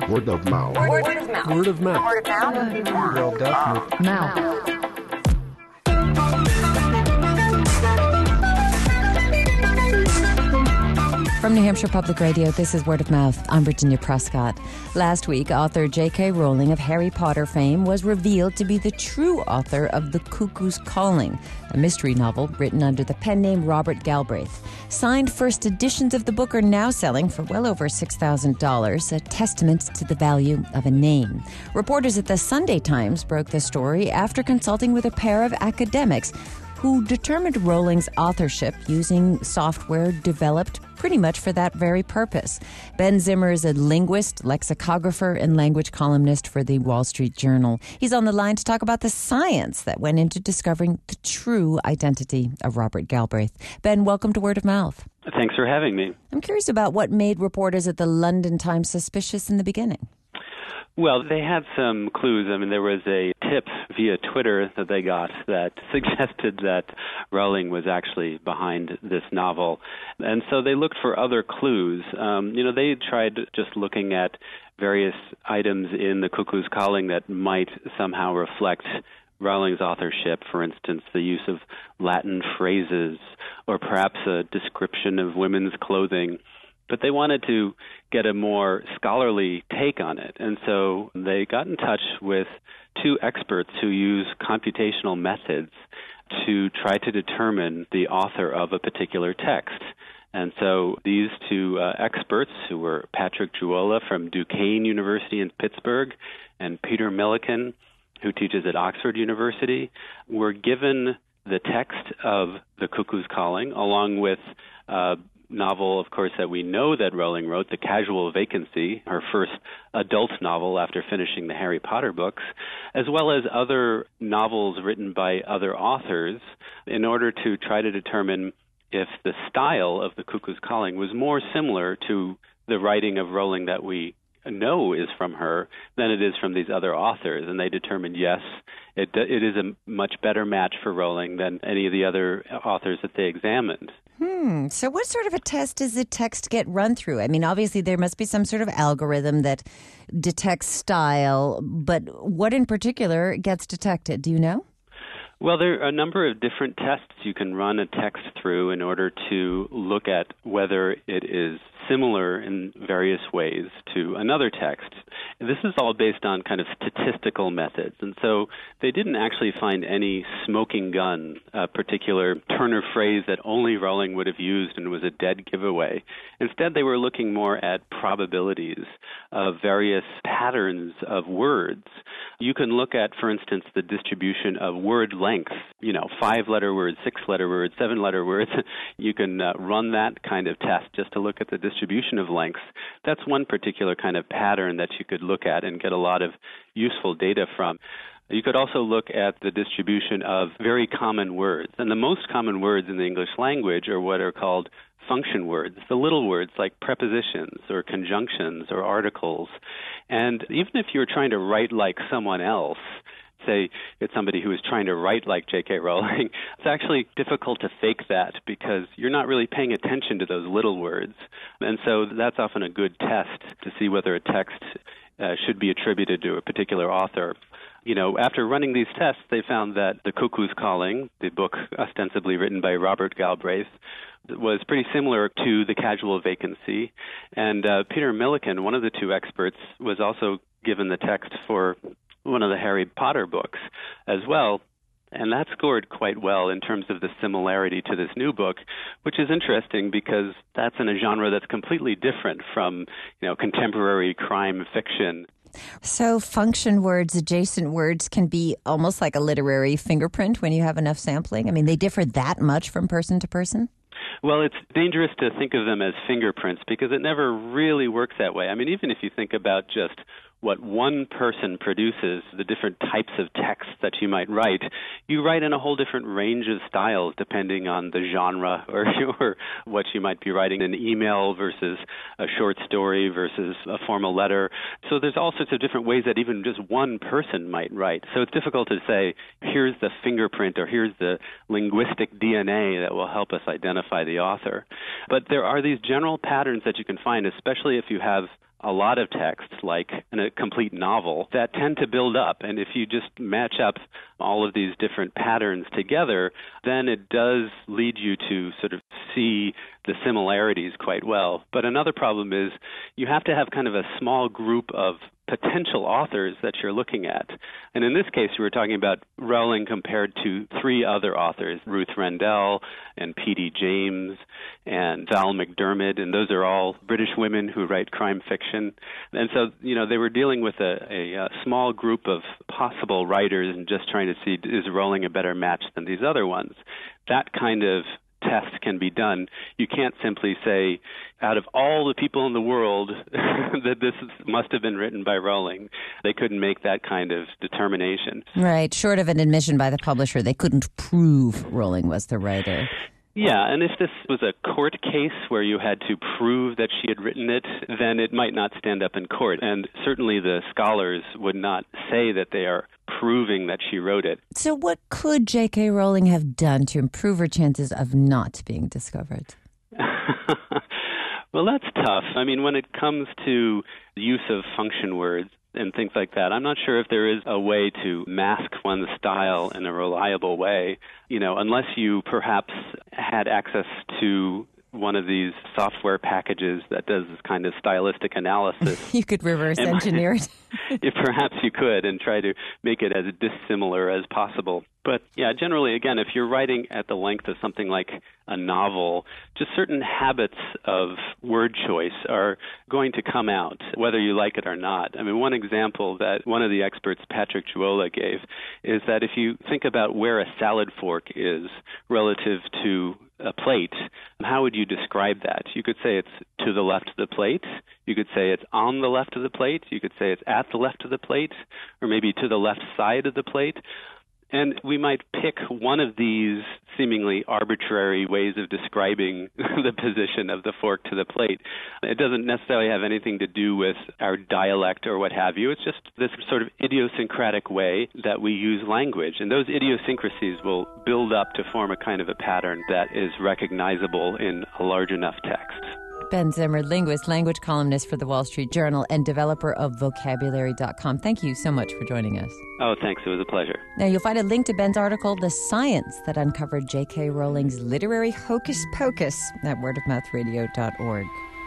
Word of mouth. Word of mouth. Word of mouth. Word of mouth. Word of mouth. From New Hampshire Public Radio, this is Word of Mouth. I'm Virginia Prescott. Last week, author J.K. Rowling of Harry Potter fame was revealed to be the true author of The Cuckoo's Calling, a mystery novel written under the pen name Robert Galbraith. Signed first editions of the book are now selling for well over $6,000, a testament to the value of a name. Reporters at the Sunday Times broke the story after consulting with a pair of academics who determined Rowling's authorship using software developed pretty much for that very purpose. Ben Zimmer is a linguist, lexicographer, and language columnist for the Wall Street Journal. He's on the line to talk about the science that went into discovering the true identity of Robert Galbraith. Ben, welcome to Word of Mouth. Thanks for having me. I'm curious about what made reporters at the London Times suspicious in the beginning. Well, they had some clues. I mean, there was a tip via Twitter that they got that suggested that Rowling was actually behind this novel. And so they looked for other clues. They tried just looking at various items in The Cuckoo's Calling that might somehow reflect Rowling's authorship, for instance, the use of Latin phrases or perhaps a description of women's clothing. But they wanted to get a more scholarly take on it. And so they got in touch with two experts who use computational methods to try to determine the author of a particular text. And so these two experts, who were Patrick Juola from Duquesne University in Pittsburgh and Peter Milliken, who teaches at Oxford University, were given the text of The Cuckoo's Calling, along with novel, of course, that we know that Rowling wrote, The Casual Vacancy, her first adult novel after finishing the Harry Potter books, as well as other novels written by other authors, in order to try to determine if the style of The Cuckoo's Calling was more similar to the writing of Rowling that we know is from her than it is from these other authors. And they determined, yes, it is a much better match for Rowling than any of the other authors that they examined. So what sort of a test does the text get run through? I mean, obviously there must be some sort of algorithm that detects style, but what in particular gets detected? Do you know? Well, there are a number of different tests you can run a text through in order to look at whether it is similar in various ways to another text. This is all based on kind of statistical methods, and so they didn't actually find any smoking gun, a particular turn of phrase that only Rowling would have used and was a dead giveaway. Instead, they were looking more at probabilities of various patterns of words. You can look at, for instance, the distribution of word length, 5-letter words, 6-letter words, 7-letter words. You can run that kind of test just to look at the distribution of lengths. That's one particular kind of pattern that you could look at and get a lot of useful data from. You could also look at the distribution of very common words. And the most common words in the English language are what are called function words, the little words like prepositions or conjunctions or articles. And even if you're trying to write like someone else, say it's somebody who is trying to write like J.K. Rowling, it's actually difficult to fake that because you're not really paying attention to those little words. And so that's often a good test to see whether a text should be attributed to a particular author. After running these tests, they found that The Cuckoo's Calling, the book ostensibly written by Robert Galbraith, was pretty similar to The Casual Vacancy. And Peter Milliken, one of the two experts, was also given the text for one of the Harry Potter books as well. And that scored quite well in terms of the similarity to this new book, which is interesting because that's in a genre that's completely different from, contemporary crime fiction. So function words, adjacent words can be almost like a literary fingerprint when you have enough sampling? I mean, they differ that much from person to person? Well, it's dangerous to think of them as fingerprints because it never really works that way. I mean, even if you think about just what one person produces, the different types of texts that you might write, you write in a whole different range of styles depending on the genre or what you might be writing, an email versus a short story versus a formal letter. So there's all sorts of different ways that even just one person might write. So it's difficult to say, here's the fingerprint or here's the linguistic DNA that will help us identify the author. But there are these general patterns that you can find, especially if you have a lot of texts, like in a complete novel, that tend to build up. And if you just match up all of these different patterns together, then it does lead you to sort of see the similarities quite well. But another problem is you have to have kind of a small group of potential authors that you're looking at. And in this case, we were talking about Rowling compared to 3 other authors, Ruth Rendell and P.D. James and Val McDermid, and those are all British women who write crime fiction. And so, they were dealing with a small group of possible writers and just trying to see, is Rowling a better match than these other ones? That kind of test can be done. You can't simply say, out of all the people in the world, that this must have been written by Rowling. They couldn't make that kind of determination. Right. Short of an admission by the publisher, they couldn't prove Rowling was the writer. Yeah, and if this was a court case where you had to prove that she had written it, then it might not stand up in court. And certainly the scholars would not say that they are proving that she wrote it. So what could J.K. Rowling have done to improve her chances of not being discovered? Well, that's tough. I mean, when it comes to the use of function words and things like that, I'm not sure if there is a way to mask one's style in a reliable way, unless you perhaps had access to one of these software packages that does this kind of stylistic analysis. You could reverse engineer it. If perhaps you could, and try to make it as dissimilar as possible. But yeah, generally, again, if you're writing at the length of something like a novel, just certain habits of word choice are going to come out, whether you like it or not. I mean, one example that one of the experts, Patrick Juola, gave is that if you think about where a salad fork is relative to a plate, how would you describe that? You could say it's to the left of the plate. You could say it's on the left of the plate. You could say it's at the left of the plate, or maybe to the left side of the plate. And we might pick one of these seemingly arbitrary ways of describing the position of the fork to the plate. It doesn't necessarily have anything to do with our dialect or what have you. It's just this sort of idiosyncratic way that we use language. And those idiosyncrasies will build up to form a kind of a pattern that is recognizable in a large enough text. Ben Zimmer, linguist, language columnist for the Wall Street Journal, and developer of Vocabulary.com. Thank you so much for joining us. Oh, thanks. It was a pleasure. Now, you'll find a link to Ben's article, The Science That Uncovered J.K. Rowling's Literary Hocus Pocus, at wordofmouthradio.org.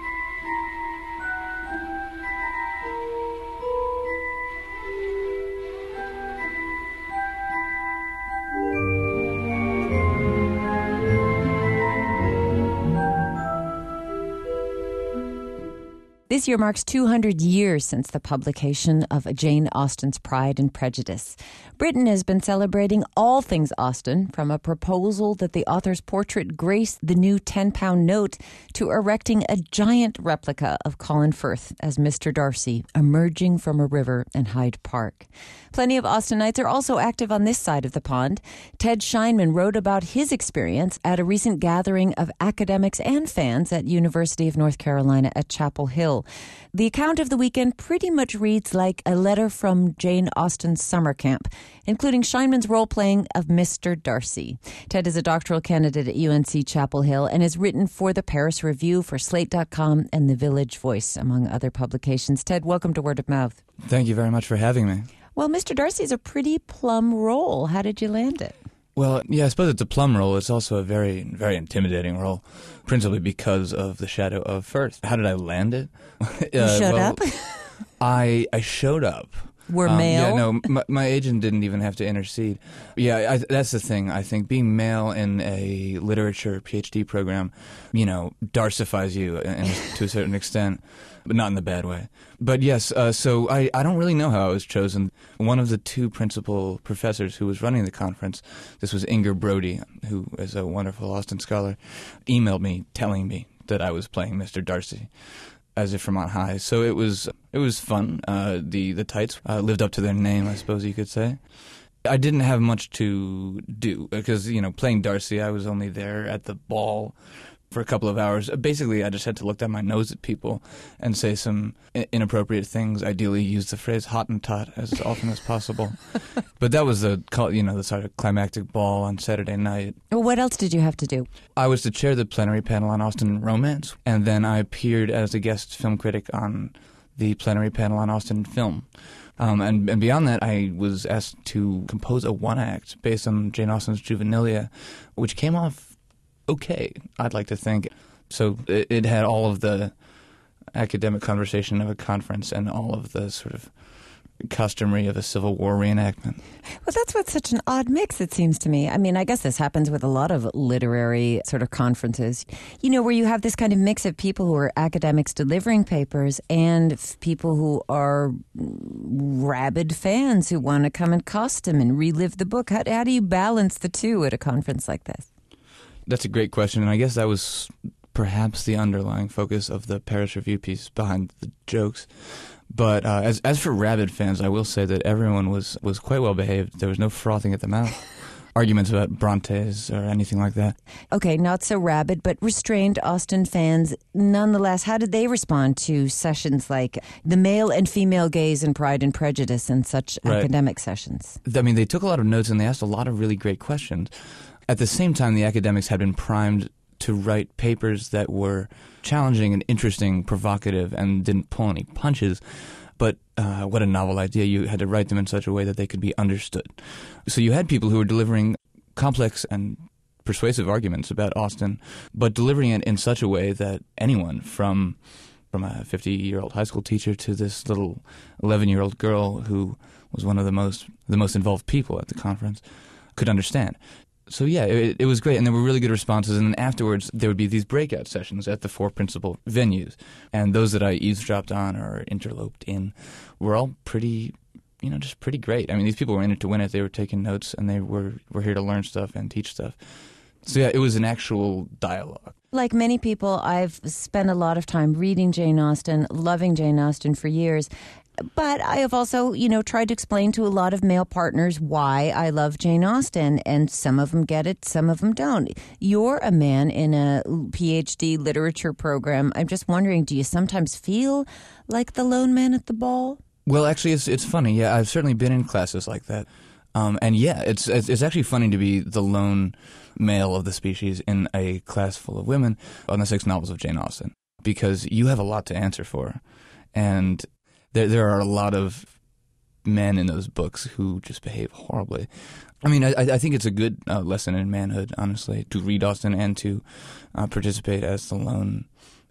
This year marks 200 years since the publication of Jane Austen's Pride and Prejudice. Britain has been celebrating all things Austen, from a proposal that the author's portrait grace the new £10 note to erecting a giant replica of Colin Firth as Mr. Darcy emerging from a river in Hyde Park. Plenty of Austenites are also active on this side of the pond. Ted Scheinman wrote about his experience at a recent gathering of academics and fans at University of North Carolina at Chapel Hill. The account of the weekend pretty much reads like a letter from Jane Austen's summer camp, including Scheinman's role-playing of Mr. Darcy. Ted is a doctoral candidate at UNC Chapel Hill and has written for the Paris Review, for Slate.com, and The Village Voice, among other publications. Ted, welcome to Word of Mouth. Thank you very much for having me. Well, Mr. Darcy is a pretty plum role. How did you land it? Well, yeah, I suppose it's a plum role. It's also a very, very intimidating role, principally because of the shadow of Firth. How did I land it? You showed up? I showed up. Were male? Yeah, no, my agent didn't even have to intercede. Yeah, that's the thing. I think being male in a literature PhD program, darcifies you to a certain extent, but not in the bad way. But yes, so I don't really know how I was chosen. One of the two principal professors who was running the conference, this was Inger Brody, who is a wonderful Austen scholar, emailed me telling me that I was playing Mr. Darcy, as if from on high. So it was fun. The tights lived up to their name, I suppose you could say. I didn't have much to do because, playing Darcy, I was only there at the ball for a couple of hours. Basically, I just had to look down my nose at people and say some inappropriate things, ideally use the phrase Hottentot as often as possible. But that was the sort of climactic ball on Saturday night. Well, what else did you have to do? I was to chair the plenary panel on Austen romance, and then I appeared as a guest film critic on the plenary panel on Austen film. And beyond that, I was asked to compose a one-act based on Jane Austen's Juvenilia, which came off okay, I'd like to think. So it had all of the academic conversation of a conference and all of the sort of costumery of a Civil War reenactment. Well, that's what's such an odd mix, it seems to me. I mean, I guess this happens with a lot of literary sort of conferences, you know, where you have this kind of mix of people who are academics delivering papers and people who are rabid fans who want to come in costume and relive the book. How do you balance the two at a conference like this? That's a great question, and I guess that was perhaps the underlying focus of the Paris Review piece behind the jokes. But as for rabid fans, I will say that everyone was quite well behaved. There was no frothing at the mouth, arguments about Brontes or anything like that. Okay, not so rabid, but restrained Austen fans. Nonetheless, how did they respond to sessions like the male and female gaze in Pride and Prejudice and such academic sessions? I mean, they took a lot of notes and they asked a lot of really great questions. At the same time, the academics had been primed to write papers that were challenging and interesting, provocative, and didn't pull any punches. But what a novel idea. You had to write them in such a way that they could be understood. So you had people who were delivering complex and persuasive arguments about Austen, but delivering it in such a way that anyone from a 50-year-old high school teacher to this little 11-year-old girl who was one of the most involved people at the conference could understand. So yeah, it was great, and there were really good responses. And then afterwards, there would be these breakout sessions at the 4 principal venues, and those that I eavesdropped on or interloped in were all pretty, just pretty great. I mean, these people were in it to win it. They were taking notes, and they were here to learn stuff and teach stuff. So yeah, it was an actual dialogue. Like many people, I've spent a lot of time reading Jane Austen, loving Jane Austen for years. But I have also, tried to explain to a lot of male partners why I love Jane Austen, and some of them get it, some of them don't. You're a man in a PhD literature program. I'm just wondering, do you sometimes feel like the lone man at the ball? Well, actually, it's funny. Yeah, I've certainly been in classes like that. And yeah, it's actually funny to be the lone male of the species in a class full of women on the 6 novels of Jane Austen, because you have a lot to answer for. And there are a lot of men in those books who just behave horribly. I mean, I think it's a good lesson in manhood, honestly, to read Austen and to participate as the lone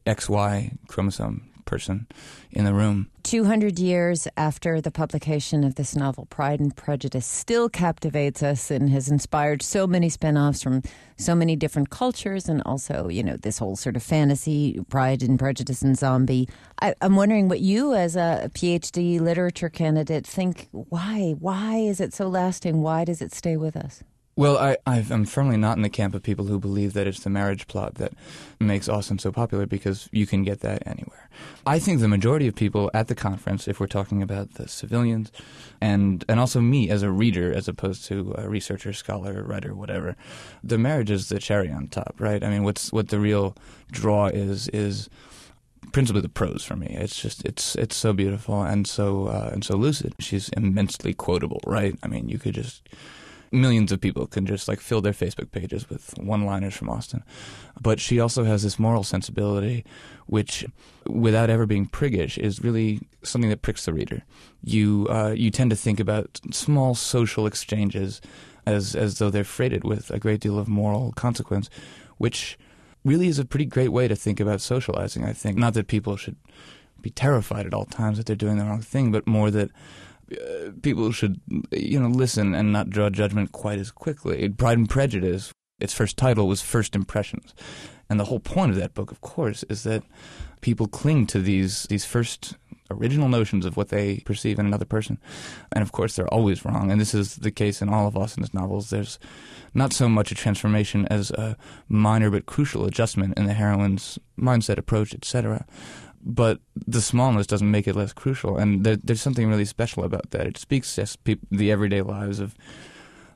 XY chromosome person in the room. 200 years after the publication of this novel, Pride and Prejudice still captivates us and has inspired so many spin-offs from so many different cultures, and also, this whole sort of fantasy, Pride and Prejudice and zombie. I'm wondering what you, as a PhD literature candidate, think. Why is it so lasting? Why does it stay with us? Well, I'm firmly not in the camp of people who believe that it's the marriage plot that makes Austen so popular, because you can get that anywhere. I think the majority of people at the conference, if we're talking about the civilians, and also me as a reader as opposed to a researcher, scholar, writer, whatever, the marriage is the cherry on top, right? I mean, what the real draw is principally the prose for me. It's so beautiful and so lucid. She's immensely quotable, right? I mean, you could just... Millions of people can just fill their Facebook pages with one-liners from Austen. But she also has this moral sensibility which, without ever being priggish, is really something that pricks the reader. You tend to think about small social exchanges as though they're freighted with a great deal of moral consequence, which really is a pretty great way to think about socializing, I think. Not that people should be terrified at all times that they're doing the wrong thing, but more that people should, listen and not draw judgment quite as quickly. Pride and Prejudice, its first title was First Impressions. And the whole point of that book, of course, is that people cling to these first original notions of what they perceive in another person. And of course, they're always wrong. And this is the case in all of Austen's novels. There's not so much a transformation as a minor but crucial adjustment in the heroine's mindset, approach, etc. But the smallness doesn't make it less crucial, and there's something really special about that. It speaks to the everyday lives of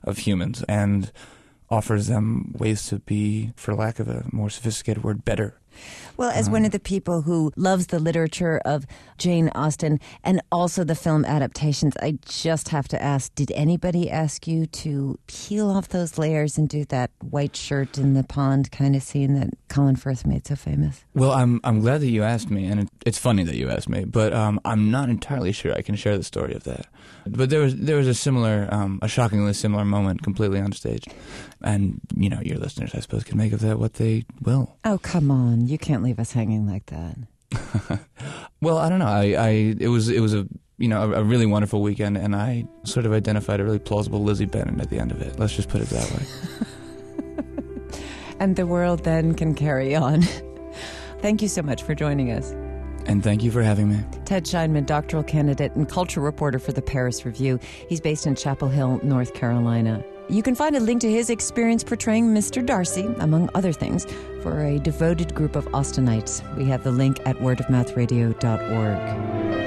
humans and offers them ways to be, for lack of a more sophisticated word, better. Well, as one of the people who loves the literature of Jane Austen and also the film adaptations, I just have to ask, did anybody ask you to peel off those layers and do that white shirt in the pond kind of scene that Colin Firth made so famous? Well, I'm glad that you asked me, and it's funny that you asked me, but I'm not entirely sure I can share the story of that. But there was a similar, a shockingly similar moment completely on stage. And, your listeners, I suppose, can make of that what they will. Oh, come on. You can't leave us hanging like that. Well, I don't know. It was a really wonderful weekend, and I sort of identified a really plausible Lizzie Bennet at the end of it. Let's just put it that way. And the world then can carry on. Thank you so much for joining us. And thank you for having me. Ted Scheinman, doctoral candidate and culture reporter for the Paris Review. He's based in Chapel Hill, North Carolina. You can find a link to his experience portraying Mr. Darcy, among other things, for a devoted group of Austenites. We have the link at wordofmouthradio.org.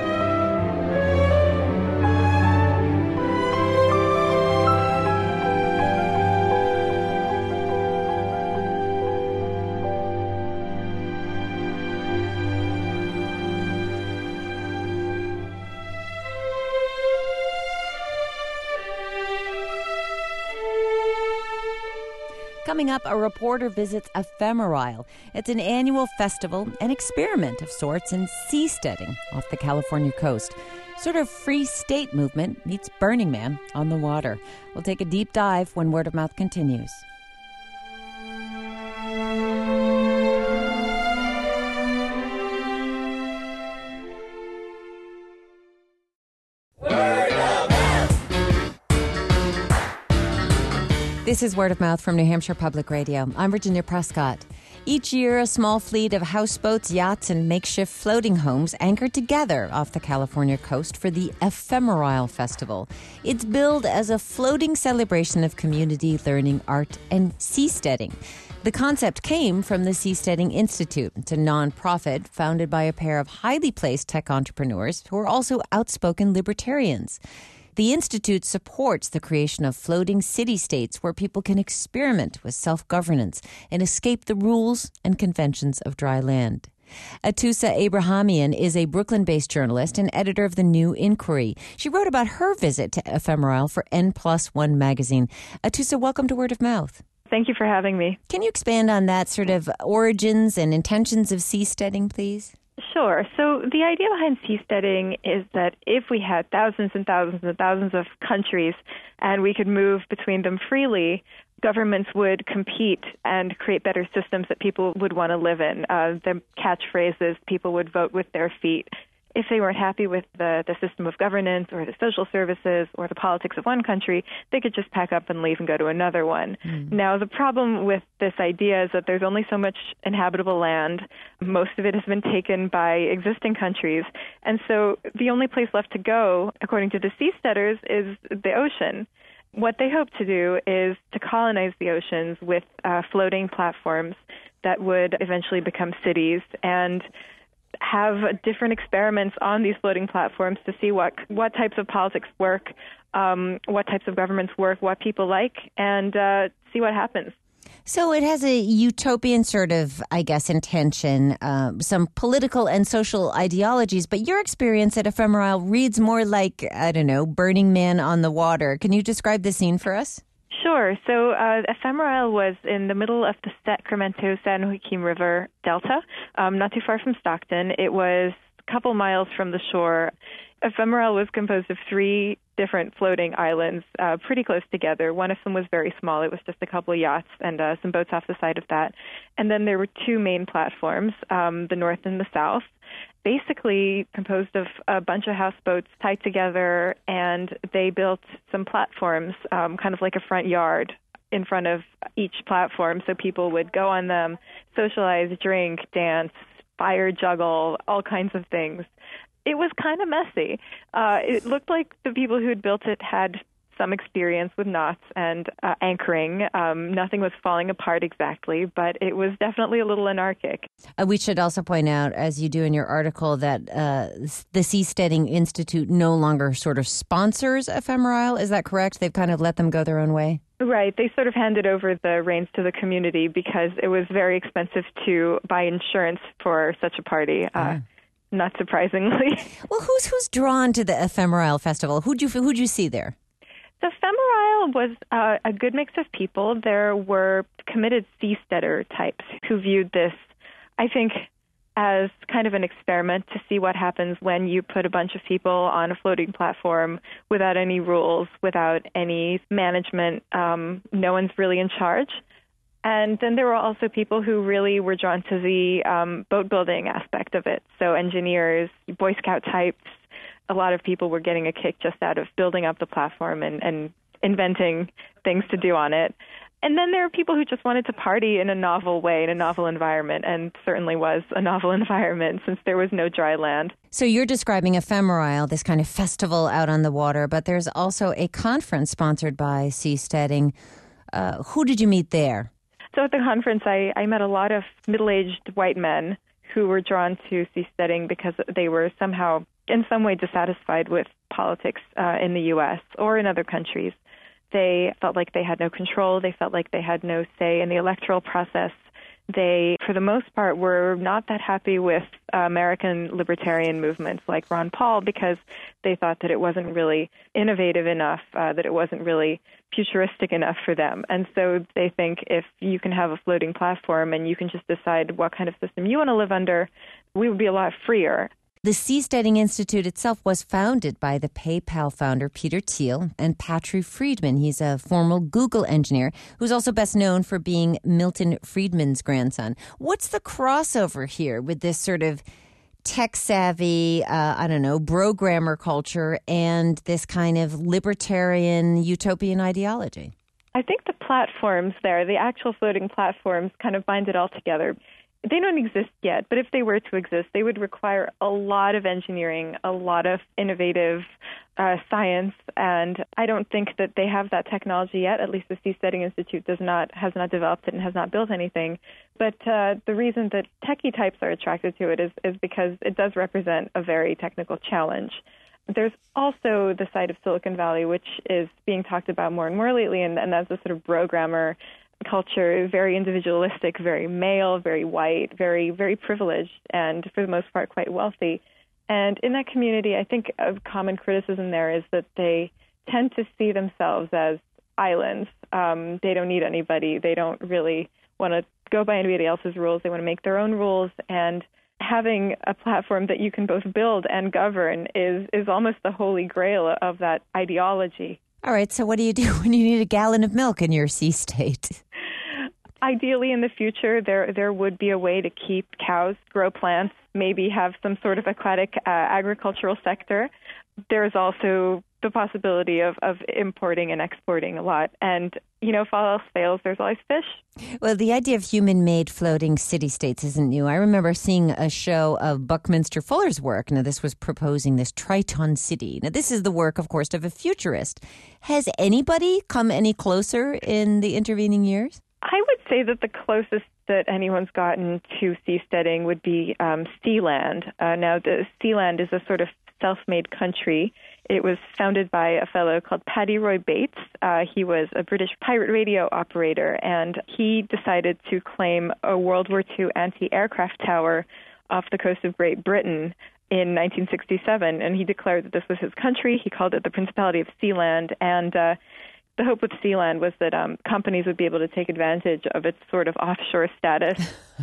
Coming up, a reporter visits Ephemerisle. It's an annual festival, an experiment of sorts in seasteading off the California coast. Sort of free state movement meets Burning Man on the water. We'll take a deep dive when Word of Mouth continues. This is Word of Mouth from New Hampshire Public Radio. I'm Virginia Prescott. Each year, a small fleet of houseboats, yachts, and makeshift floating homes anchor together off the California coast for the Ephemerisle Festival. It's billed as a floating celebration of community, learning, art, and seasteading. The concept came from the Seasteading Institute. It's a nonprofit founded by a pair of highly placed tech entrepreneurs who are also outspoken libertarians. The Institute supports the creation of floating city-states where people can experiment with self-governance and escape the rules and conventions of dry land. Atoosa Abrahamian is a Brooklyn-based journalist and editor of The New Inquiry. She wrote about her visit to Ephemerisle for N+1 magazine. Atoosa, welcome to Word of Mouth. Thank you for having me. Can you expand on that sort of origins and intentions of seasteading, please? Sure. So the idea behind seasteading is that if we had thousands and thousands and thousands of countries and we could move between them freely, governments would compete and create better systems that people would want to live in. The catchphrase is people would vote with their feet. If they weren't happy with the system of governance or the social services or the politics of one country, they could just pack up and leave and go to another one. Now, the problem with this idea is that there's only so much inhabitable land. Most of it has been taken by existing countries. And so the only place left to go, according to the seasteaders, is the ocean. What they hope to do is to colonize the oceans with floating platforms that would eventually become cities and have different experiments on these floating platforms to see what types of politics work, what types of governments work, what people like, and see what happens. So it has a utopian sort of, I guess, intention, some political and social ideologies, but your experience at Ephemerisle reads more like, I don't know, Burning Man on the water. Can you describe the scene for us? Sure. So Ephemerisle was in the middle of the Sacramento-San Joaquin River Delta, not too far from Stockton. It was a couple miles from the shore. Ephemerisle was composed of 3 different floating islands, pretty close together. One of them was very small. It was just a couple of yachts and some boats off the side of that. And then there were 2 main platforms, the north and the south, basically composed of a bunch of houseboats tied together, and they built some platforms, kind of like a front yard in front of each platform, so people would go on them, socialize, drink, dance, fire juggle, all kinds of things. It was kind of messy. It looked like the people who had built it had some experience with knots and anchoring. Nothing was falling apart exactly, but it was definitely a little anarchic. We should also point out, as you do in your article, that the Seasteading Institute no longer sort of sponsors Ephemerisle. Is that correct? They've kind of let them go their own way? Right. They sort of handed over the reins to the community because it was very expensive to buy insurance for such a party. Not surprisingly. Well, who's drawn to the Ephemerile Festival? Who'd you see there? The Ephemerile was a good mix of people. There were committed seasteader types who viewed this, I think, as kind of an experiment to see what happens when you put a bunch of people on a floating platform without any rules, without any management. No one's really in charge. And then there were also people who really were drawn to the boat building aspect of it. So engineers, Boy Scout types, a lot of people were getting a kick just out of building up the platform and inventing things to do on it. And then there are people who just wanted to party in a novel way, in a novel environment, and certainly was a novel environment since there was no dry land. So you're describing Ephemerile, this kind of festival out on the water, but there's also a conference sponsored by Seasteading. Who did you meet there? So at the conference, I met a lot of middle-aged white men who were drawn to seasteading because they were somehow, in some way, dissatisfied with politics in the U.S. or in other countries. They felt like they had no control. They felt like they had no say in the electoral process. They, for the most part, were not that happy with American libertarian movements like Ron Paul because they thought that it wasn't really innovative enough, that it wasn't really futuristic enough for them. And so they think if you can have a floating platform and you can just decide what kind of system you want to live under, we would be a lot freer. The Seasteading Institute itself was founded by the PayPal founder Peter Thiel and Patrick Friedman. He's a former Google engineer who's also best known for being Milton Friedman's grandson. What's the crossover here with this sort of tech-savvy, programmer culture and this kind of libertarian utopian ideology? I think the platforms there, the actual floating platforms, kind of bind it all together. They don't exist yet, but if they were to exist, they would require a lot of engineering, a lot of innovative science, and I don't think that they have that technology yet. At least the Seasteading Institute has not developed it and has not built anything. But the reason that techie types are attracted to it is because it does represent a very technical challenge. There's also the side of Silicon Valley, which is being talked about more and more lately, and that's a sort of programmer culture, very individualistic, very male, very white, very, very privileged, and for the most part quite wealthy. And in that community, I think a common criticism there is that they tend to see themselves as islands. They don't need anybody. They don't really want to go by anybody else's rules. They want to make their own rules. And having a platform that you can both build and govern is almost the holy grail of that ideology. All right, so what do you do when you need a gallon of milk in your sea state? Ideally, in the future, there would be a way to keep cows, grow plants, maybe have some sort of aquatic agricultural sector. There's also the possibility of importing and exporting a lot. And, if all else fails, there's always fish. Well, the idea of human-made floating city-states isn't new. I remember seeing a show of Buckminster Fuller's work. Now, this was proposing this Triton city. Now, this is the work, of course, of a futurist. Has anybody come any closer in the intervening years? I would say that the closest that anyone's gotten to seasteading would be Sealand. Now, the Sealand is a sort of self-made country. It was founded by a fellow called Paddy Roy Bates. He was a British pirate radio operator, and he decided to claim a World War II anti-aircraft tower off the coast of Great Britain in 1967, and he declared that this was his country. He called it the Principality of Sealand, and the hope with Sealand was that companies would be able to take advantage of its sort of offshore status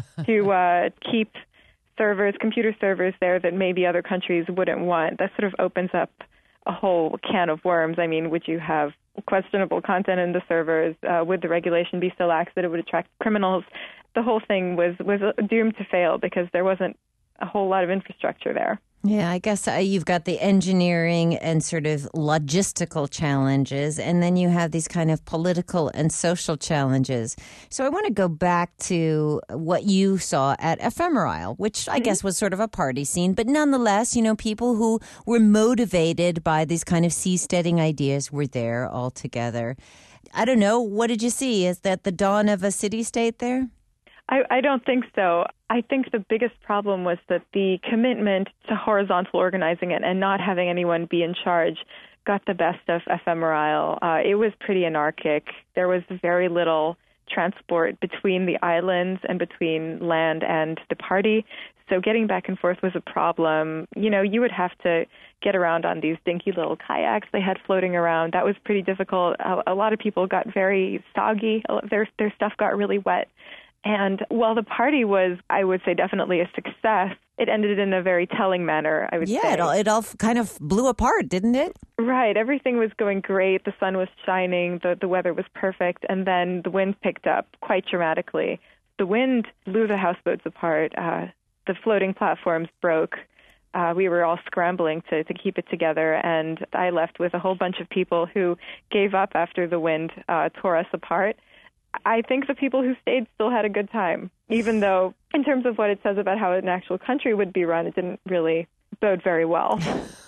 to keep computer servers there that maybe other countries wouldn't want. That sort of opens up a whole can of worms. I mean, would you have questionable content in the servers? Would the regulation be so lax that it would attract criminals? The whole thing was doomed to fail because there wasn't a whole lot of infrastructure there. Yeah, I guess you've got the engineering and sort of logistical challenges, and then you have these kind of political and social challenges. So I want to go back to what you saw at Ephemerile, which I guess was sort of a party scene, but nonetheless, people who were motivated by these kind of seasteading ideas were there all together. I don't know, what did you see? Is that the dawn of a city-state there? I don't think so. I think the biggest problem was that the commitment to horizontal organizing it and not having anyone be in charge got the best of Ephemerisle. It was pretty anarchic. There was very little transport between the islands and between land and the party. So getting back and forth was a problem. You know, you would have to get around on these dinky little kayaks they had floating around. That was pretty difficult. A lot of people got very soggy. Their stuff got really wet. And while the party was, I would say, definitely a success, it ended in a very telling manner, I would say. Yeah, it all kind of blew apart, didn't it? Right. Everything was going great. The sun was shining. The weather was perfect. And then the wind picked up quite dramatically. The wind blew the houseboats apart. The floating platforms broke. We were all scrambling to keep it together. And I left with a whole bunch of people who gave up after the wind tore us apart. I think the people who stayed still had a good time, even though in terms of what it says about how an actual country would be run, it didn't really bode very well.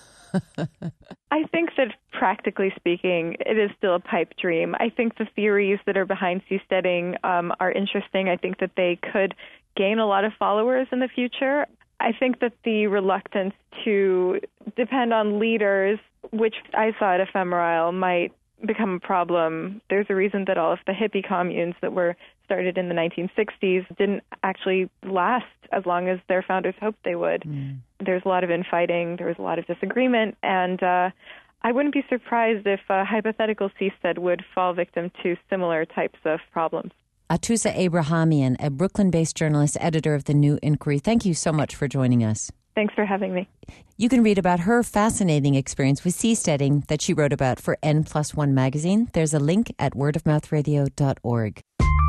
I think that practically speaking, it is still a pipe dream. I think the theories that are behind seasteading are interesting. I think that they could gain a lot of followers in the future. I think that the reluctance to depend on leaders, which I saw at Ephemerisle, might become a problem. There's a reason that all of the hippie communes that were started in the 1960s didn't actually last as long as their founders hoped they would. There's a lot of infighting, there was a lot of disagreement, and I wouldn't be surprised if a hypothetical seastead would fall victim to similar types of problems. Atoosa Abrahamian, a Brooklyn-based journalist, editor of The New Inquiry. Thank you so much for joining us. Thanks for having me. You can read about her fascinating experience with seasteading that she wrote about for N+1 magazine. There's a link at wordofmouthradio.org.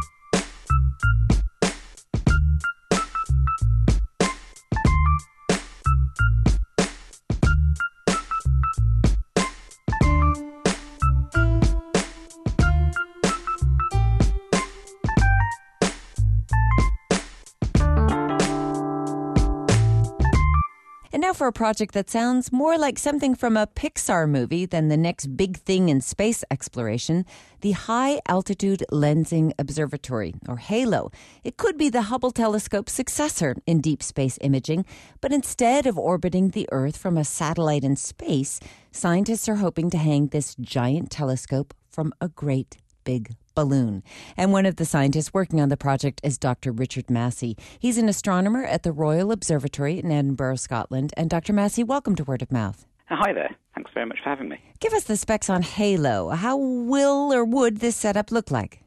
And now for a project that sounds more like something from a Pixar movie than the next big thing in space exploration, the High Altitude Lensing Observatory, or HALO. It could be the Hubble telescope's successor in deep space imaging, but instead of orbiting the Earth from a satellite in space, scientists are hoping to hang this giant telescope from a great big balloon. And one of the scientists working on the project is Dr. Richard Massey. He's an astronomer at the Royal Observatory in Edinburgh, Scotland. And Dr. Massey, welcome to Word of Mouth. Hi there. Thanks very much for having me. Give us the specs on HALO. How will or would this setup look like?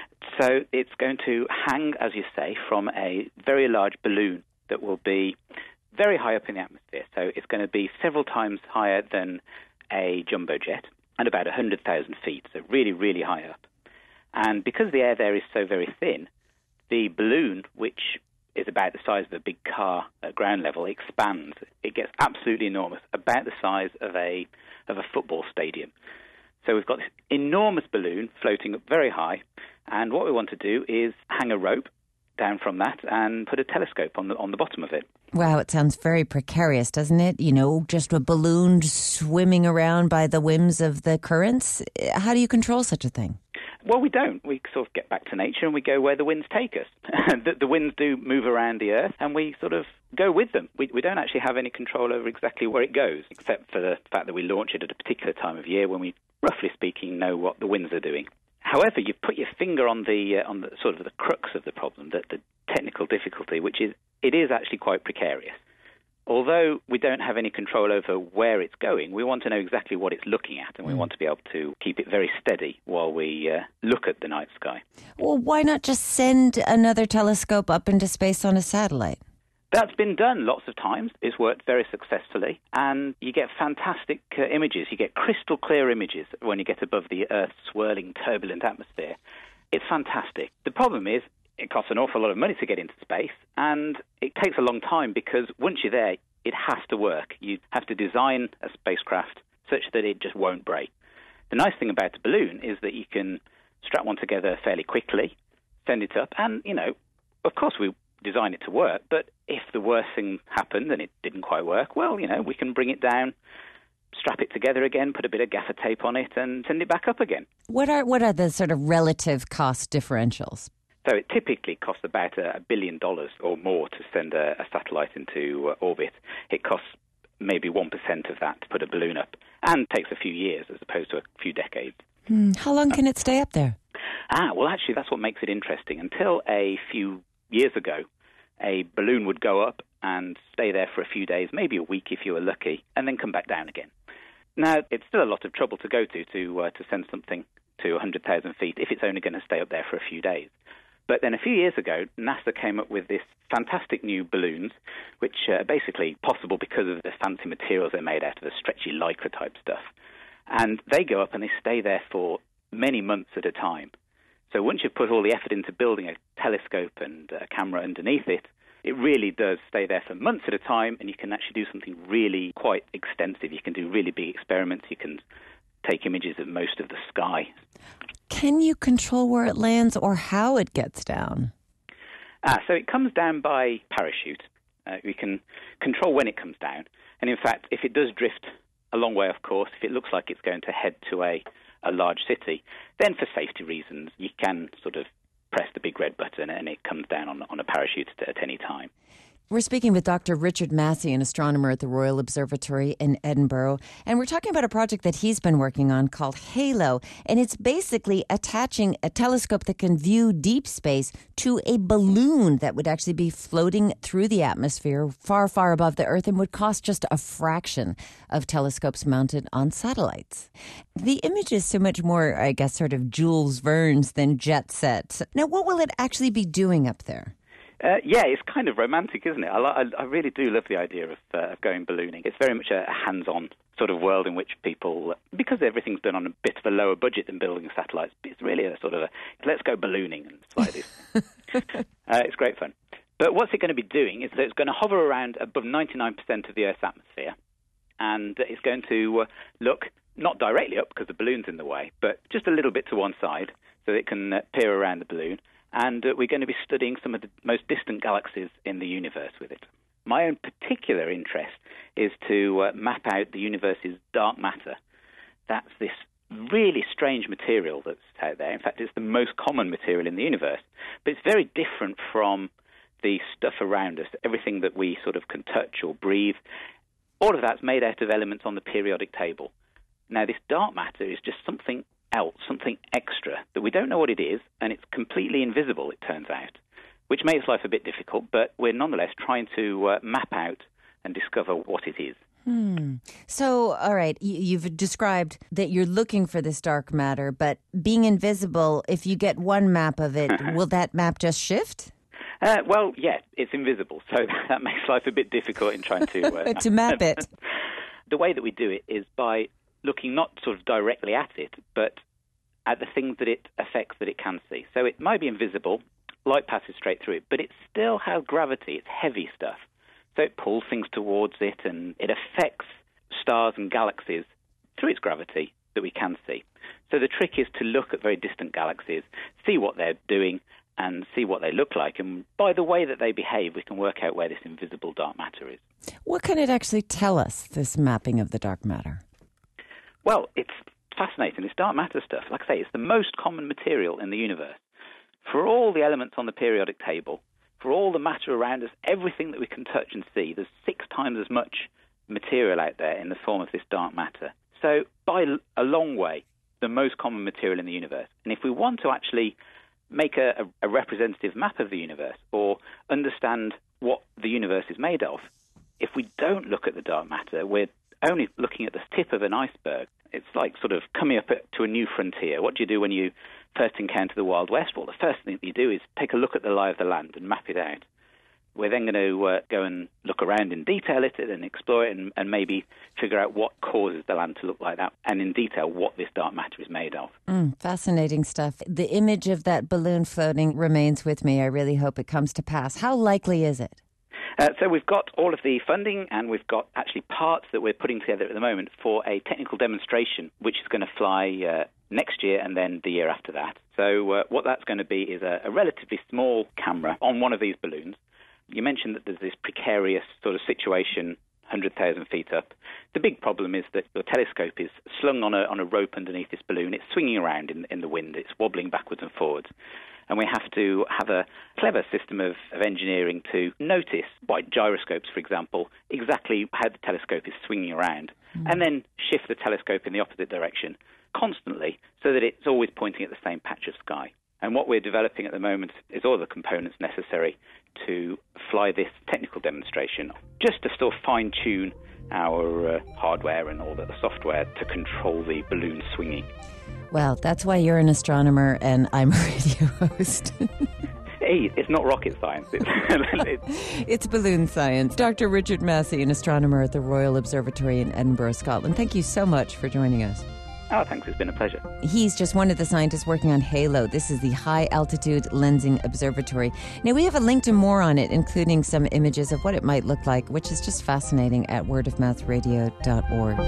So it's going to hang, as you say, from a very large balloon that will be very high up in the atmosphere. So it's going to be several times higher than a jumbo jet and about 100,000 feet, so really, really high up. And because the air there is so very thin, the balloon, which is about the size of a big car at ground level, expands. It gets absolutely enormous, about the size of a football stadium. So we've got this enormous balloon floating up very high, and what we want to do is hang a rope down from that and put a telescope on the bottom of it. Wow, it sounds very precarious, doesn't it? You know, just a balloon swimming around by the whims of the currents. How do you control such a thing? Well, we don't. We sort of get back to nature and we go where the winds take us. The winds do move around the Earth and we sort of go with them. We don't actually have any control over exactly where it goes, except for the fact that we launch it at a particular time of year when we, roughly speaking, know what the winds are doing. However, you've put your finger on the sort of the crux of the problem, the technical difficulty, which is it is actually quite precarious. Although we don't have any control over where it's going, we want to know exactly what it's looking at, and we want to be able to keep it very steady while we look at the night sky. Well, why not just send another telescope up into space on a satellite? That's been done lots of times. It's worked very successfully, and you get fantastic images. You get crystal clear images when you get above the Earth's swirling, turbulent atmosphere. It's fantastic. The problem is, it costs an awful lot of money to get into space, and it takes a long time because once you're there, it has to work. You have to design a spacecraft such that it just won't break. The nice thing about the balloon is that you can strap one together fairly quickly, send it up, and, you know, of course we design it to work, but if the worst thing happened and it didn't quite work, well, you know, we can bring it down, strap it together again, put a bit of gaffer tape on it, and send it back up again. What are the sort of relative cost differentials? So it typically costs about $1 billion or more to send a satellite into orbit. It costs maybe 1% of that to put a balloon up, and takes a few years as opposed to a few decades. How long can it stay up there? Well, actually, that's what makes it interesting. Until a few years ago, a balloon would go up and stay there for a few days, maybe a week if you were lucky, and then come back down again. Now, it's still a lot of trouble to go to send something to 100,000 feet if it's only going to stay up there for a few days. But then a few years ago, NASA came up with this fantastic new balloons, which are basically possible because of the fancy materials they're made out of, the stretchy Lycra type stuff. And they go up and they stay there for many months at a time. So once you've put all the effort into building a telescope and a camera underneath it, it really does stay there for months at a time, and you can actually do something really quite extensive. You can do really big experiments. You can take images of most of the sky. Can you control where it lands or how it gets down? So it comes down by parachute. We can control when it comes down. And in fact, if it does drift a long way, of course, if it looks like it's going to head to a large city, then for safety reasons, you can sort of press the big red button and it comes down on a parachute at any time. We're speaking with Dr. Richard Massey, an astronomer at the Royal Observatory in Edinburgh, and we're talking about a project that he's been working on called HALO, and it's basically attaching a telescope that can view deep space to a balloon that would actually be floating through the atmosphere far, far above the Earth and would cost just a fraction of telescopes mounted on satellites. The image is so much more, I guess, sort of Jules Verne's than jet set. Now, what will it actually be doing up there? It's kind of romantic, isn't it? I really do love the idea of going ballooning. It's very much a hands-on sort of world in which people, because everything's done on a bit of a lower budget than building satellites, it's really a sort of let's go ballooning and fly this. It's great fun. But what's it going to be doing is that it's going to hover around above 99% of the Earth's atmosphere, and it's going to look not directly up because the balloon's in the way, but just a little bit to one side so that it can peer around the balloon. And we're going to be studying some of the most distant galaxies in the universe with it. My own particular interest is to map out the universe's dark matter. That's this really strange material that's out there. In fact, it's the most common material in the universe. But it's very different from the stuff around us, everything that we sort of can touch or breathe. All of that's made out of elements on the periodic table. Now, this dark matter is just something else, something extra that we don't know what it is, and it's completely invisible, it turns out, which makes life a bit difficult, but we're nonetheless trying to map out and discover what it is. So, all right, you've described that you're looking for this dark matter, but being invisible, if you get one map of it, will that map just shift? Well, yeah, it's invisible, so that makes life a bit difficult in trying to... to map it. The way that we do it is by looking not sort of directly at it, but at the things that it affects that it can see. So it might be invisible, light passes straight through it, but it still has gravity. It's heavy stuff. So it pulls things towards it, and it affects stars and galaxies through its gravity that we can see. So the trick is to look at very distant galaxies, see what they're doing, and see what they look like. And by the way that they behave, we can work out where this invisible dark matter is. What can it actually tell us, this mapping of the dark matter? Well, it's fascinating. This dark matter stuff, like I say, it's the most common material in the universe. For all the elements on the periodic table, for all the matter around us, everything that we can touch and see, there's 6 times as much material out there in the form of this dark matter. So by a long way, the most common material in the universe. And if we want to actually make a representative map of the universe or understand what the universe is made of, if we don't look at the dark matter, we're only looking at the tip of an iceberg. It's like sort of coming up to a new frontier. What do you do when you first encounter the Wild West? Well, the first thing that you do is take a look at the lie of the land and map it out. We're then going to go and look around in detail at it and explore it and maybe figure out what causes the land to look like that and in detail what this dark matter is made of. Fascinating stuff. The image of that balloon floating remains with me. I really hope it comes to pass. How likely is it? So we've got all of the funding, and we've got actually parts that we're putting together at the moment for a technical demonstration, which is going to fly next year and then the year after that. So what that's going to be is a relatively small camera on one of these balloons. You mentioned that there's this precarious sort of situation 100,000 feet up. The big problem is that the telescope is slung on a rope underneath this balloon. It's swinging around in the wind. It's wobbling backwards and forwards. And we have to have a clever system of engineering to notice, by gyroscopes, for example, exactly how the telescope is swinging around, and then shift the telescope in the opposite direction constantly so that it's always pointing at the same patch of sky. And what we're developing at the moment is all the components necessary to fly this technical demonstration, just to sort of fine-tune our hardware and all the software to control the balloon swinging. Well, that's why you're an astronomer and I'm a radio host. Hey, it's not rocket science. It's balloon science. Dr. Richard Massey, an astronomer at the Royal Observatory in Edinburgh, Scotland. Thank you so much for joining us. Oh, thanks. It's been a pleasure. He's just one of the scientists working on HALO. This is the High Altitude Lensing Observatory. Now, we have a link to more on it, including some images of what it might look like, which is just fascinating, at wordofmouthradio.org.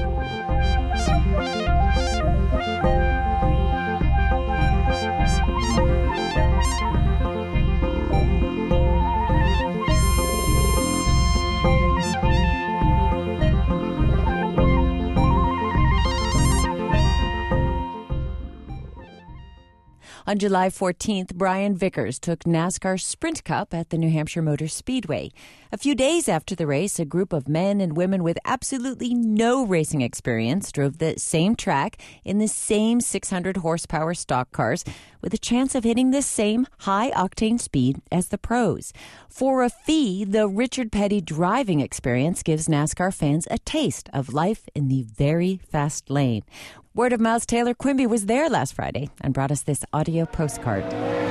On July 14th, Brian Vickers took NASCAR Sprint Cup at the New Hampshire Motor Speedway. A few days after the race, a group of men and women with absolutely no racing experience drove the same track in the same 600-horsepower stock cars with a chance of hitting the same high-octane speed as the pros. For a fee, the Richard Petty driving experience gives NASCAR fans a taste of life in the very fast lane. Word of Mouth's Taylor Quimby was there last Friday and brought us this audio postcard.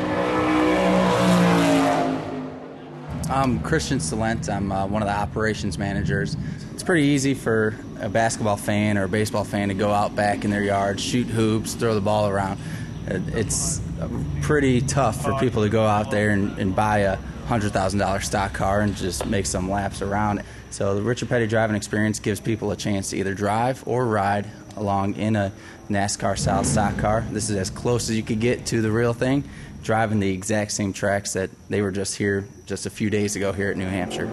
I'm Christian Salent. I'm one of the operations managers. It's pretty easy for a basketball fan or a baseball fan to go out back in their yard, shoot hoops, throw the ball around. It's pretty tough for people to go out there and buy a $100,000 stock car and just make some laps around. So the Richard Petty driving experience gives people a chance to either drive or ride along in a NASCAR-style stock car. This is as close as you could get to the real thing, driving the exact same tracks that they were just here just a few days ago here at New Hampshire.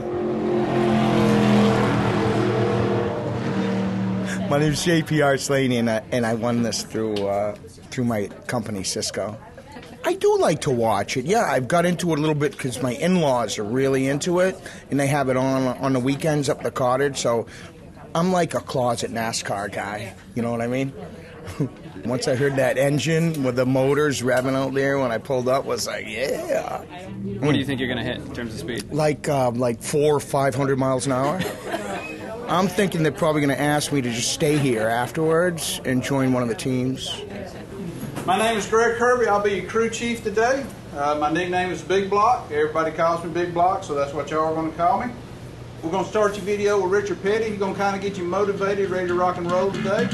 My name is JPR Slaney, and I won this through my company, Cisco. I do like to watch it. Yeah, I've got into it a little bit because my in-laws are really into it, and they have it on the weekends up at the cottage, so I'm like a closet NASCAR guy. You know what I mean? Once I heard that engine with the motors revving out there when I pulled up, was like, yeah. What do you think you're going to hit in terms of speed? Like 400 or 500 miles an hour. I'm thinking they're probably going to ask me to just stay here afterwards and join one of the teams. My name is Greg Kirby. I'll be your crew chief today. My nickname is Big Block. Everybody calls me Big Block, so that's what y'all are going to call me. We're going to start your video with Richard Petty. He's going to kind of get you motivated, ready to rock and roll today.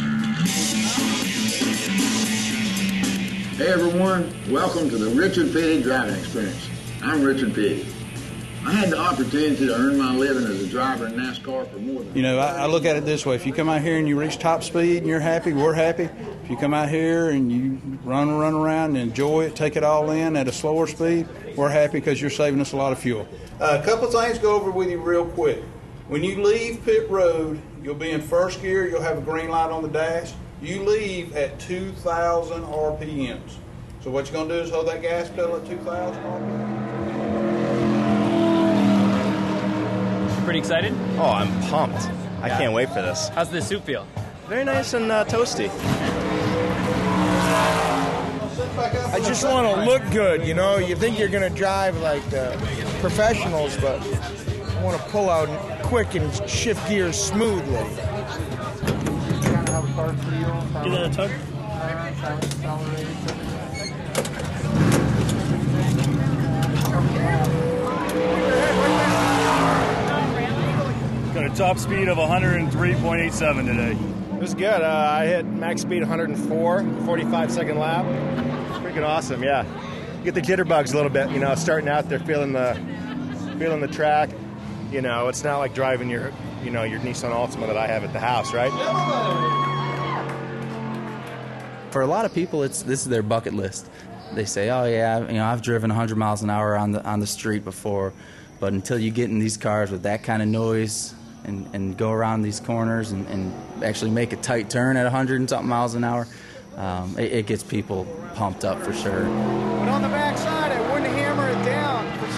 Hey everyone, welcome to the Richard Petty Driving Experience. I'm Richard Petty. I had the opportunity to earn my living as a driver in NASCAR for more than... You know, I look at it this way. If you come out here and you reach top speed and you're happy, we're happy. If you come out here and you run around and enjoy it, take it all in at a slower speed, we're happy because you're saving us a lot of fuel. A couple of things to go over with you real quick. When you leave pit road, you'll be in first gear. You'll have a green light on the dash. You leave at 2,000 RPMs. So what you're going to do is hold that gas pedal at 2,000 RPMs. Pretty excited? Oh, I'm pumped. I can't wait for this. How's the soup feel? Very nice and toasty. I just want to look good, you know. You think you're going to drive like professionals, but I want to pull out quick and shift gears smoothly. Give that a tug. Got a top speed of 103.87 today. It was good. I hit max speed 104, 45-second lap. Freaking awesome, yeah. You get the jitterbugs a little bit, you know, starting out there feeling the track. You know, it's not like driving your Nissan Altima that I have at the house, right? For a lot of people, this is their bucket list. They say, "Oh yeah, you know, I've driven 100 miles an hour on the street before," but until you get in these cars with that kind of noise and go around these corners and actually make a tight turn at 100 and something miles an hour, it gets people pumped up for sure. But on the backside,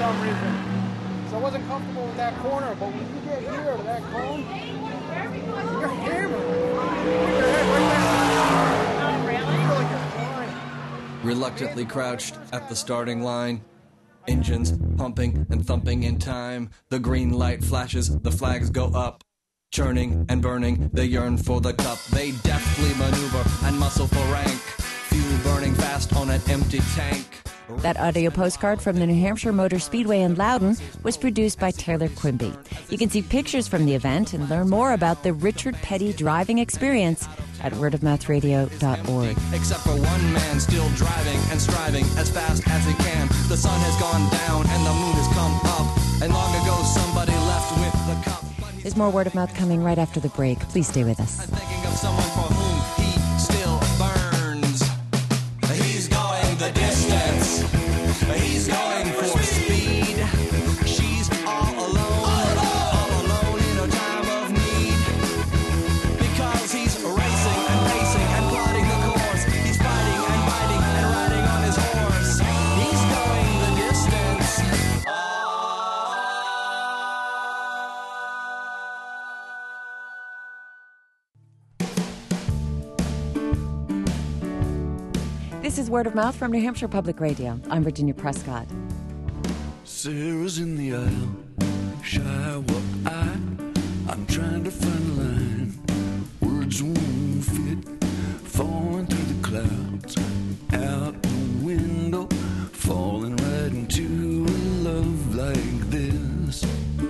some reason. So I wasn't comfortable with that corner, but when you get here to that cone, you're hammered. Put your head right there. I feel like you're flying. Reluctantly crouched at the starting line, engines pumping and thumping in time. The green light flashes, the flags go up. Churning and burning, they yearn for the cup. They deftly maneuver and muscle for rank. Fuel burning fast on an empty tank. That audio postcard from the New Hampshire Motor Speedway in Loudon was produced by Taylor Quimby. You can see pictures from the event and learn more about the Richard Petty driving experience at wordofmouthradio.org. Except for one man still driving and striving as fast as he can. The sun has gone down and the moon has come up. And long ago somebody left with the cup. There's more Word of Mouth coming right after the break. Please stay with us. I'm thinking of someone for whom he still burns. He's going the distance. He's going for speed. She's all alone in a time of need. Because he's racing and pacing and plotting the course. He's fighting and biting and riding on his horse. He's going the distance. This is Word of Mouth from New Hampshire Public Radio. I'm Virginia Prescott. Sarah's in the aisle, shy what I'm trying to find a line. Words won't fit, falling through the clouds. Out the window, falling right into a love like this.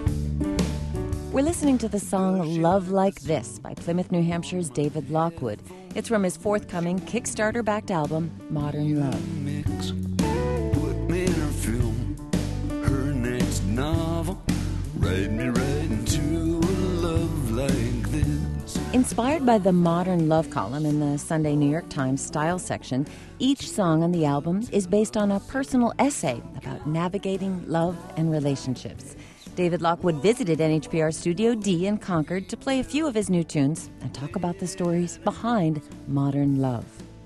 We're listening to the song Love Like This by Plymouth, New Hampshire's David Lockwood. It's from his forthcoming Kickstarter-backed album, Modern Love. Mix, put me in her film, her next novel, write me right into a love like this. Inspired by the Modern Love column in the Sunday New York Times Style section, each song on the album is based on a personal essay about navigating love and relationships. David Lockwood visited NHPR Studio D in Concord to play a few of his new tunes and talk about the stories behind Modern Love.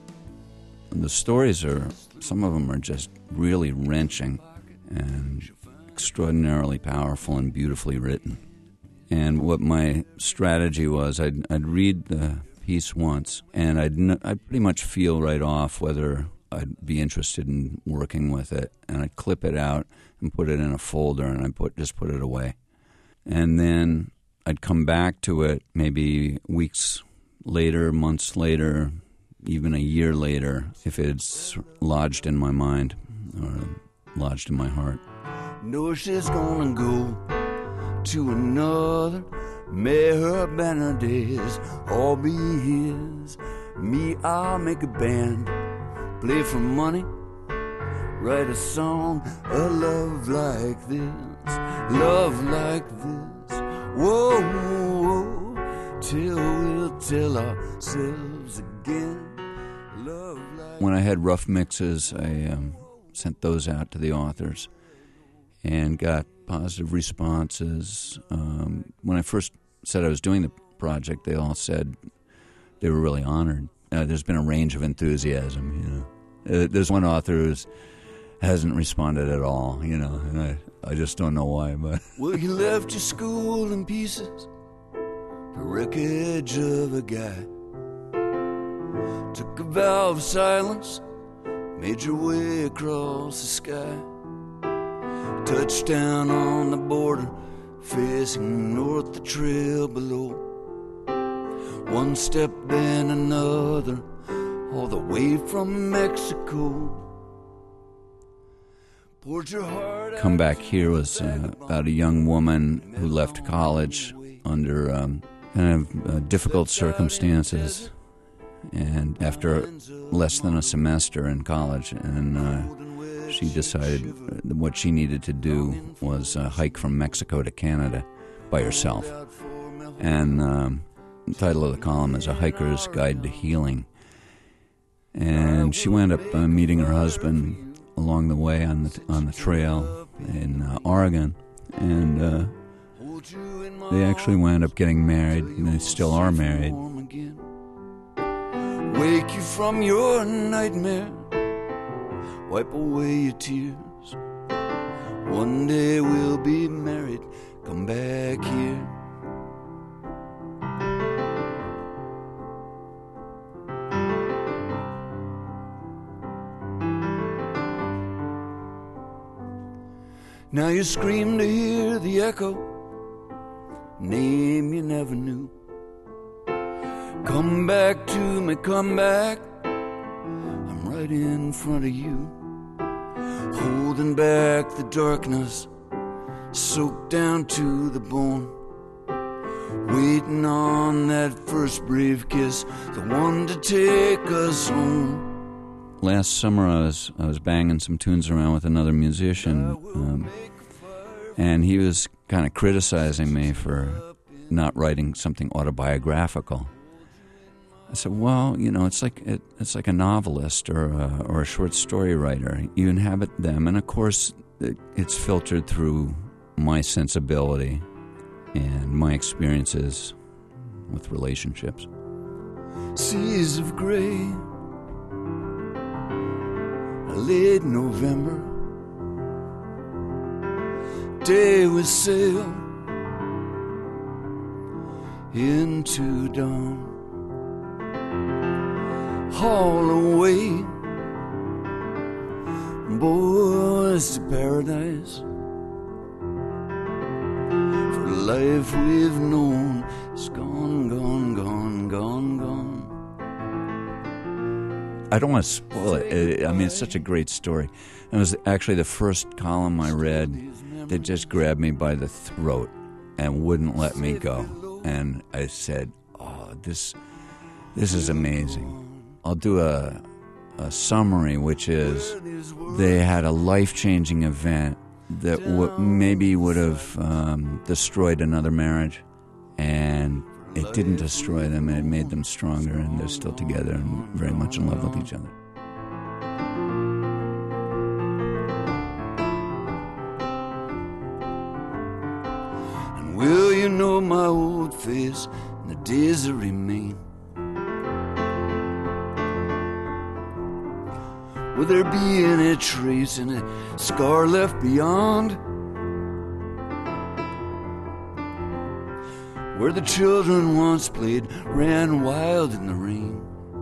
The stories some of them are just really wrenching and extraordinarily powerful and beautifully written. And what my strategy was, I'd read the piece once, and I'd pretty much feel right off whether I'd be interested in working with it, and I'd clip it out and put it in a folder, and I'd just put it away. And then I'd come back to it maybe weeks later, months later, even a year later, if it's lodged in my mind or lodged in my heart. Know she's gonna go to another, may her banner days all be his. Me, I'll make a band, play for money, write a song, a love like this, love like this. Whoa, whoa, till we'll tell ourselves again. Love like. When I had rough mixes, I sent those out to the authors and got positive responses. When I first said I was doing the project, they all said they were really honored. There's been a range of enthusiasm, There's one author who hasn't responded at all, and I just don't know why. But Well, you left your school in pieces, the wreckage of a guy. Took a vow of silence, made your way across the sky. Touchdown on the border, facing north, the trail below. One step, then another, all the way from Mexico. Come Back Here was about a young woman who left college under kind of difficult circumstances, and after less than a semester in college, and she decided what she needed to do was hike from Mexico to Canada by herself. And the title of the column is A Hiker's Guide to Healing. And she wound up meeting her husband along the way on the trail in Oregon, and they actually wound up getting married, and they still are married. Wake you from your nightmare, wipe away your tears, One day we'll be married. Come back here. Now you scream to hear the echo, name you never knew. Come back to me, come back. I'm right in front of you, holding back the darkness, soaked down to the bone, waiting on that first brave kiss, the one to take us home. Last summer, I was banging some tunes around with another musician, and he was kind of criticizing me for not writing something autobiographical. I said, "Well, you know, it's like a novelist or a short story writer. You inhabit them, and of course, it's filtered through my sensibility and my experiences with relationships." Seas of gray, late November, day we sail into dawn, haul away, boys to paradise, for life we've known is gone, gone, gone, gone, gone. I don't want to spoil it. I mean, it's such a great story. It was actually the first column I read that just grabbed me by the throat and wouldn't let me go. And I said, "Oh, this is amazing." I'll do a summary, which is they had a life-changing event that maybe would have destroyed another marriage, and it didn't destroy them, and it made them stronger, and they're still together and very much in love with each other. And will you know my old face in the days that remain? Will there be any trace, any scar left beyond? Where the children once played, ran wild in the rain.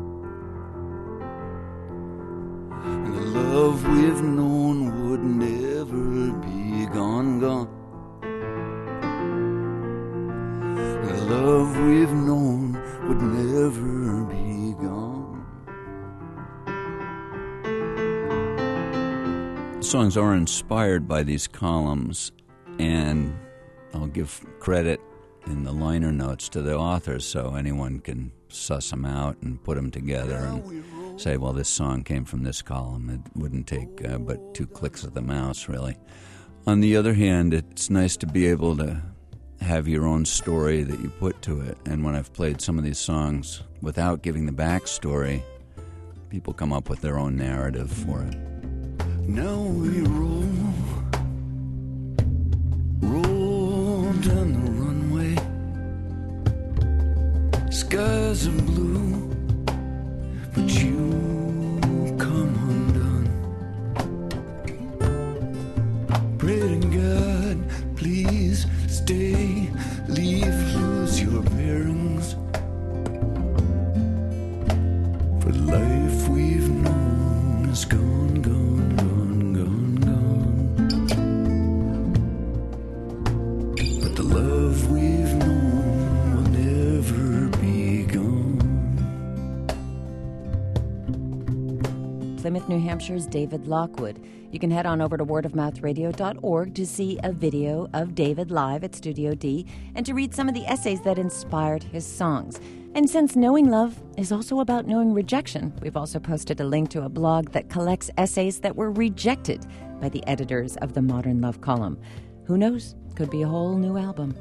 And the love we've known would never be gone, gone. And the love we've known would never be gone. Songs are inspired by these columns, and I'll give credit in the liner notes to the authors so anyone can suss them out and put them together and say, well, this song came from this column. It wouldn't take but 2 clicks of the mouse, really. On the other hand, it's nice to be able to have your own story that you put to it. And when I've played some of these songs without giving the backstory, people come up with their own narrative for it. Now we roll down the runway. Skies are blue, but you come undone. Pray to God, please stay, lose your bearings. For life we've known is gone, gone, gone, gone, gone. But the love we've known will never be gone. Plymouth, New Hampshire's David Lockwood. You can head on over to wordofmouthradio.org to see a video of David live at Studio D and to read some of the essays that inspired his songs. And since knowing love is also about knowing rejection, we've also posted a link to a blog that collects essays that were rejected by the editors of the Modern Love column. Who knows? Could be a whole new album.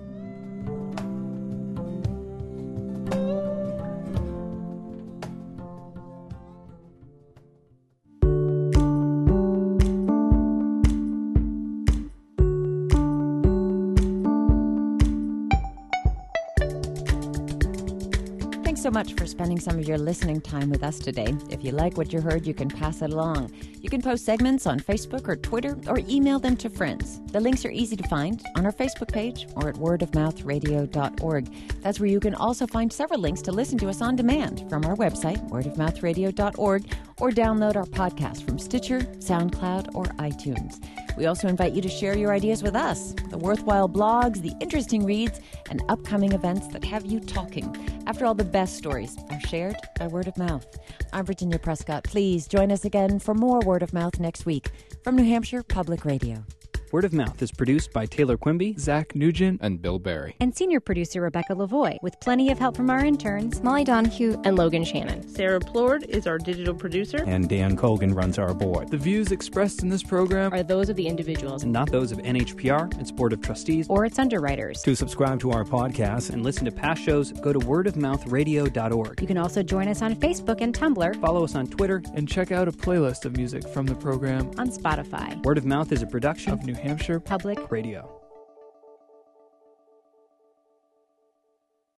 Thanks so much for spending some of your listening time with us today. If you like what you heard, you can pass it along. You can post segments on Facebook or Twitter or email them to friends. The links are easy to find on our Facebook page or at wordofmouthradio.org. That's where you can also find several links to listen to us on demand from our website, wordofmouthradio.org, or download our podcast from Stitcher, SoundCloud, or iTunes. We also invite you to share your ideas with us, the worthwhile blogs, the interesting reads, and upcoming events that have you talking. After all, the best stories are shared by word of mouth. I'm Virginia Prescott. Please join us again for more Word of Mouth next week from New Hampshire Public Radio. Word of Mouth is produced by Taylor Quimby, Zach Nugent, and Bill Barry. And senior producer Rebecca Lavoie, with plenty of help from our interns, Molly Donahue and Logan Shannon. Sarah Plord is our digital producer. And Dan Colgan runs our board. The views expressed in this program are those of the individuals, and not those of NHPR, its Board of Trustees, or its underwriters. To subscribe to our podcast and listen to past shows, go to wordofmouthradio.org. You can also join us on Facebook and Tumblr. Follow us on Twitter. And check out a playlist of music from the program on Spotify. Word of Mouth is a production of New Hampshire Public Radio.